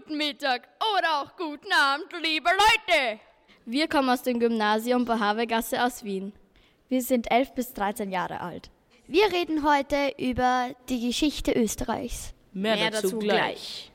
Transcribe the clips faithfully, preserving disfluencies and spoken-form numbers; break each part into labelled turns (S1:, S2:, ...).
S1: guten Mittag oder auch guten Abend, liebe Leute.
S2: Wir kommen aus dem Gymnasium Bohavegasse aus Wien. Wir sind elf bis dreizehn Jahre alt.
S3: Wir reden heute über die Geschichte Österreichs.
S4: Mehr,
S1: Mehr
S4: dazu,
S1: dazu
S4: gleich.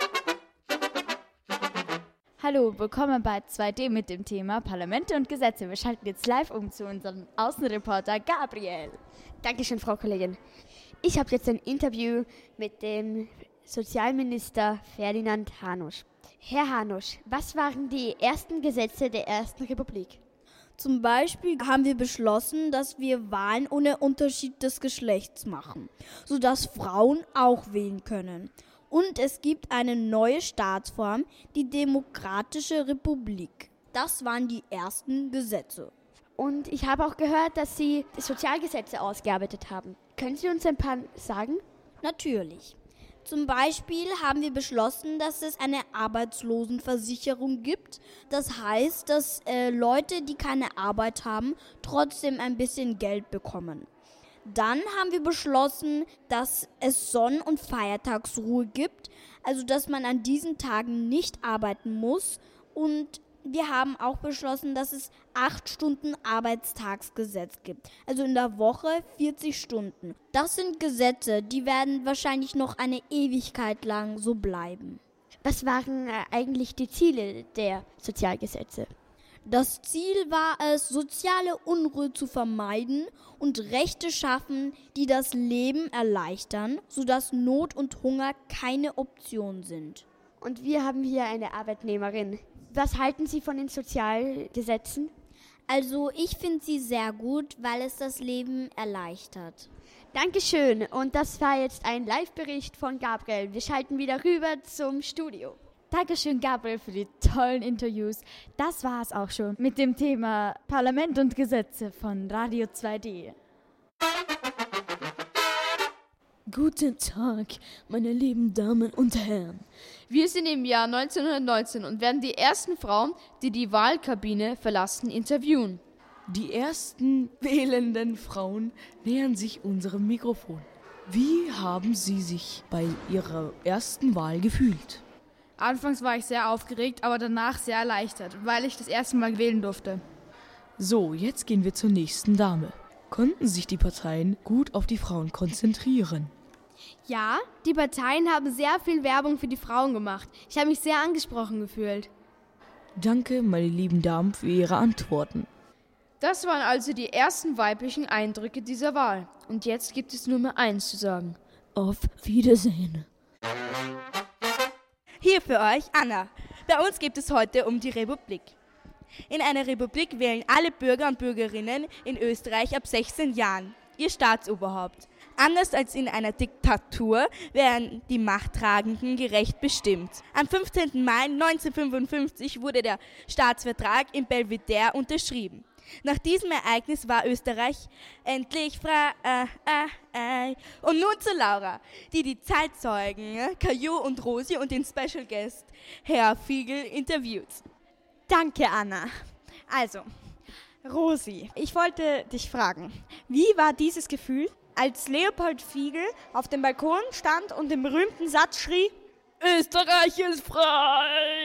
S5: Hallo, willkommen bei zwei D mit dem Thema Parlamente und Gesetze. Wir schalten jetzt live um zu unserem Außenreporter Gabriel.
S3: Dankeschön, Frau Kollegin. Ich habe jetzt ein Interview mit dem Sozialminister Ferdinand Hanusch. Herr Hanusch, was waren die ersten Gesetze der Ersten Republik?
S6: Zum Beispiel haben wir beschlossen, dass wir Wahlen ohne Unterschied des Geschlechts machen, sodass Frauen auch wählen können. Und es gibt eine neue Staatsform, die Demokratische Republik. Das waren die ersten Gesetze.
S3: Und ich habe auch gehört, dass Sie Sozialgesetze ausgearbeitet haben. Können Sie uns ein paar sagen?
S6: Natürlich. Zum Beispiel haben wir beschlossen, dass es eine Arbeitslosenversicherung gibt. Das heißt, dass äh, Leute, die keine Arbeit haben, trotzdem ein bisschen Geld bekommen. Dann haben wir beschlossen, dass es Sonn- und Feiertagsruhe gibt, also dass man an diesen Tagen nicht arbeiten muss. Und wir haben auch beschlossen, dass es acht Stunden Arbeitstagsgesetz gibt, also in der Woche vierzig Stunden. Das sind Gesetze, die werden wahrscheinlich noch eine Ewigkeit lang so bleiben.
S3: Was waren eigentlich die Ziele der Sozialgesetze?
S6: Das Ziel war es, soziale Unruhe zu vermeiden und Rechte schaffen, die das Leben erleichtern, sodass Not und Hunger keine Option sind.
S3: Und wir haben hier eine Arbeitnehmerin. Was halten Sie von den Sozialgesetzen?
S6: Also ich finde sie sehr gut, weil es das Leben erleichtert.
S3: Dankeschön. Und das war jetzt ein Live-Bericht von Gabriel. Wir schalten wieder rüber zum Studio.
S5: Dankeschön, Gabriel, für die tollen Interviews. Das war es auch schon mit dem Thema Parlament und Gesetze von Radio zwei D.
S4: Guten Tag, meine lieben Damen und Herren.
S1: Wir sind im Jahr neunzehnhundertneunzehn und werden die ersten Frauen, die die Wahlkabine verlassen, interviewen.
S4: Die ersten wählenden Frauen nähern sich unserem Mikrofon. Wie haben Sie sich bei Ihrer ersten Wahl gefühlt?
S7: Anfangs war ich sehr aufgeregt, aber danach sehr erleichtert, weil ich das erste Mal wählen durfte.
S4: So, jetzt gehen wir zur nächsten Dame. Konnten sich die Parteien gut auf die Frauen konzentrieren?
S8: Ja, die Parteien haben sehr viel Werbung für die Frauen gemacht. Ich habe mich sehr angesprochen gefühlt.
S4: Danke, meine lieben Damen, für Ihre Antworten.
S1: Das waren also die ersten weiblichen Eindrücke dieser Wahl. Und jetzt gibt es nur mehr eins zu sagen.
S4: Auf Wiedersehen.
S9: Hier für euch Anna. Bei uns geht es heute um die Republik. In einer Republik wählen alle Bürger und Bürgerinnen in Österreich ab sechzehn Jahren ihr Staatsoberhaupt. Anders als in einer Diktatur werden die Machttragenden gerecht bestimmt. Am fünfzehnten Mai neunzehnhundertfünfundfünfzig wurde der Staatsvertrag in Belvedere unterschrieben. Nach diesem Ereignis war Österreich endlich frei. Äh, äh, äh. Und nun zu Laura, die die Zeitzeugen Caillou und Rosi und den Special Guest Herr Fiegel interviewt.
S10: Danke, Anna. Also, Rosi, ich wollte dich fragen, wie war dieses Gefühl, als Leopold Fiegel auf dem Balkon stand und den berühmten Satz schrie:
S1: Österreich ist frei!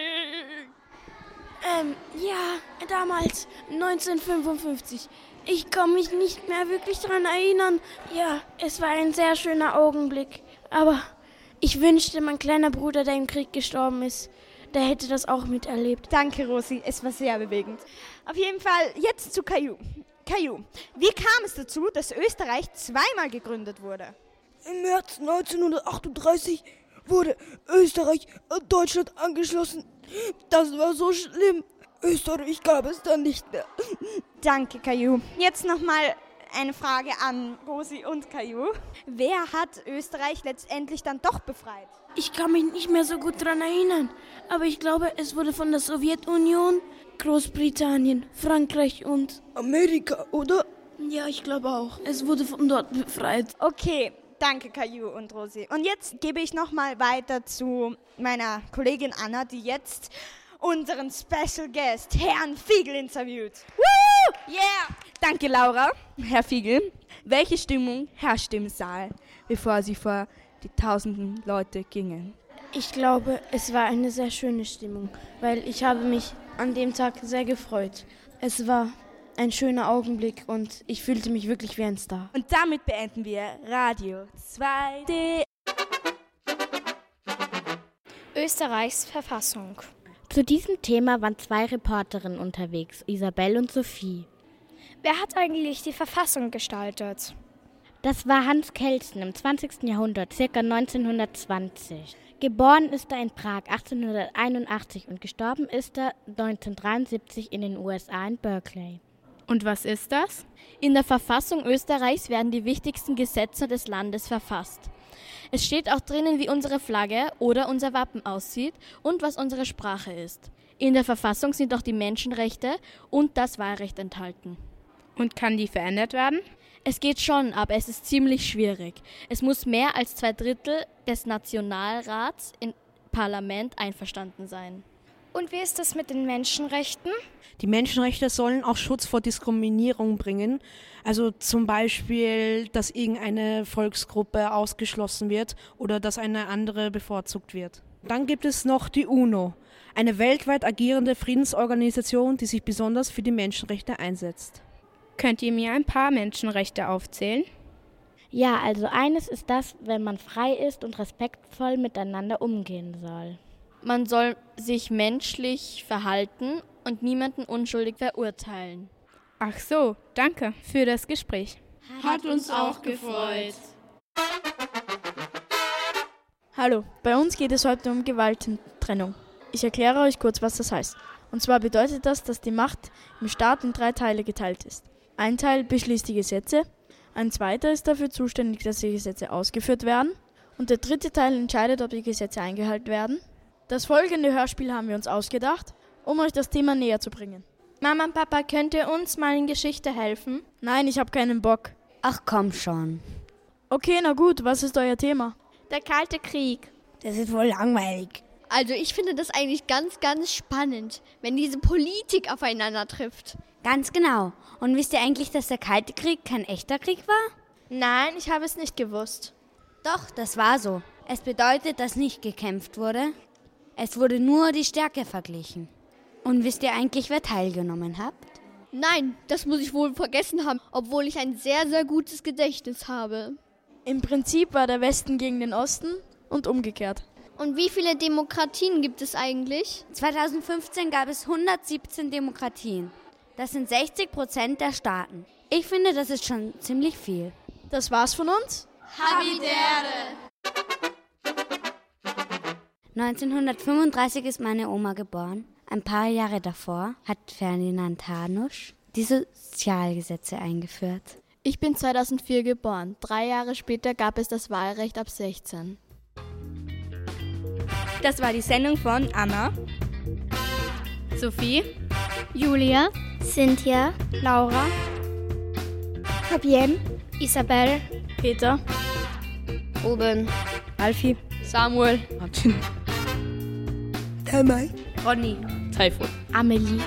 S8: Ähm, ja, damals, neunzehnhundertfünfundfünfzig. Ich kann mich nicht mehr wirklich daran erinnern. Ja, es war ein sehr schöner Augenblick. Aber ich wünschte, mein kleiner Bruder, der im Krieg gestorben ist, der hätte das auch miterlebt.
S10: Danke, Rosi, es war sehr bewegend. Auf jeden Fall jetzt zu Caillou. Caillou, wie kam es dazu, dass Österreich zweimal gegründet wurde?
S11: Im März neunzehnhundertachtunddreißig wurde Österreich an Deutschland angeschlossen. Das war so schlimm. Österreich gab es dann nicht mehr.
S10: Danke, Caillou. Jetzt nochmal eine Frage an Rosi und Caillou. Wer hat Österreich letztendlich dann doch befreit?
S8: Ich kann mich nicht mehr so gut daran erinnern, aber ich glaube, es wurde von der Sowjetunion, Großbritannien, Frankreich und
S11: Amerika, oder?
S8: Ja, ich glaube auch. Es wurde von dort befreit.
S10: Okay, danke Caillou und Rosi. Und jetzt gebe ich nochmal weiter zu meiner Kollegin Anna, die jetzt unseren Special Guest, Herrn Fiegel, interviewt. Woo! Yeah! Danke, Laura. Herr Fiegel, welche Stimmung herrschte im Saal, bevor Sie vor die tausenden Leute gingen?
S8: Ich glaube, es war eine sehr schöne Stimmung, weil ich habe mich an dem Tag sehr gefreut. Es war ein schöner Augenblick und ich fühlte mich wirklich wie ein Star.
S9: Und damit beenden wir Radio zwei D.
S12: Österreichs Verfassung.
S3: Zu diesem Thema waren zwei Reporterinnen unterwegs, Isabel und Sophie.
S12: Wer hat eigentlich die Verfassung gestaltet?
S3: Das war Hans Kelsen im zwanzigsten Jahrhundert, ca. neunzehnhundertzwanzig. Geboren ist er in Prag achtzehnhunderteinundachtzig und gestorben ist er neunzehnhundertdreiundsiebzig in den U S A in Berkeley.
S13: Und was ist das?
S2: In der Verfassung Österreichs werden die wichtigsten Gesetze des Landes verfasst. Es steht auch drinnen, wie unsere Flagge oder unser Wappen aussieht und was unsere Sprache ist. In der Verfassung sind auch die Menschenrechte und das Wahlrecht enthalten.
S13: Und kann die verändert werden?
S2: Es geht schon, aber es ist ziemlich schwierig. Es muss mehr als zwei Drittel des Nationalrats im Parlament einverstanden sein.
S12: Und wie ist es mit den Menschenrechten?
S14: Die Menschenrechte sollen auch Schutz vor Diskriminierung bringen. Also zum Beispiel, dass irgendeine Volksgruppe ausgeschlossen wird oder dass eine andere bevorzugt wird. Dann gibt es noch die UNO, eine weltweit agierende Friedensorganisation, die sich besonders für die Menschenrechte einsetzt.
S13: Könnt ihr mir ein paar Menschenrechte aufzählen?
S3: Ja, also eines ist das, wenn man frei ist und respektvoll miteinander umgehen soll.
S2: Man soll sich menschlich verhalten und niemanden unschuldig verurteilen.
S13: Ach so, danke für das Gespräch.
S1: Hat uns auch gefreut.
S5: Hallo, bei uns geht es heute um Gewaltentrennung. Ich erkläre euch kurz, was das heißt. Und zwar bedeutet das, dass die Macht im Staat in drei Teile geteilt ist. Ein Teil beschließt die Gesetze, ein zweiter ist dafür zuständig, dass die Gesetze ausgeführt werden und der dritte Teil entscheidet, ob die Gesetze eingehalten werden. Das folgende Hörspiel haben wir uns ausgedacht, um euch das Thema näher zu bringen.
S12: Mama und Papa, könnt ihr uns mal in Geschichte helfen?
S5: Nein, ich habe keinen Bock.
S3: Ach komm schon.
S5: Okay, na gut, was ist euer Thema?
S12: Der Kalte Krieg.
S11: Das ist wohl langweilig.
S1: Also ich finde das eigentlich ganz, ganz spannend, wenn diese Politik aufeinander trifft.
S3: Ganz genau. Und wisst ihr eigentlich, dass der Kalte Krieg kein echter Krieg war?
S12: Nein, ich habe es nicht gewusst.
S3: Doch, das war so. Es bedeutet, dass nicht gekämpft wurde. Es wurde nur die Stärke verglichen. Und wisst ihr eigentlich, wer teilgenommen hat?
S1: Nein, das muss ich wohl vergessen haben, obwohl ich ein sehr, sehr gutes Gedächtnis habe.
S5: Im Prinzip war der Westen gegen den Osten und umgekehrt.
S1: Und wie viele Demokratien gibt es eigentlich?
S3: zweitausendfünfzehn gab es hundertsiebzehn Demokratien. Das sind sechzig Prozent der Staaten. Ich finde, das ist schon ziemlich viel.
S5: Das war's von uns.
S1: Havidere!
S3: neunzehnhundertfünfunddreißig ist meine Oma geboren. Ein paar Jahre davor hat Ferdinand Hanusch die Sozialgesetze eingeführt.
S2: Ich bin zweitausendvier geboren. Drei Jahre später gab es das Wahlrecht ab sechzehn.
S9: Das war die Sendung von Anna,
S13: Sophie,
S12: Julia, Cynthia, Laura, Fabienne, Isabel,
S5: Peter,
S1: Ruben,
S5: Alfie,
S1: Samuel,
S11: Martin, Tamay,
S9: Ronny,
S13: Taifun,
S2: Amelie,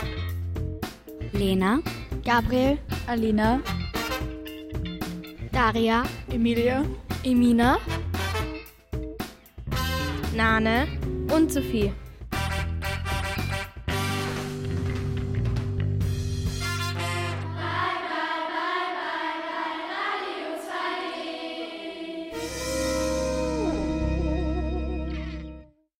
S3: Lena,
S2: Gabriel,
S5: Alina,
S2: Daria,
S5: Emilia,
S2: Emina,
S9: Nane
S2: und Sophie.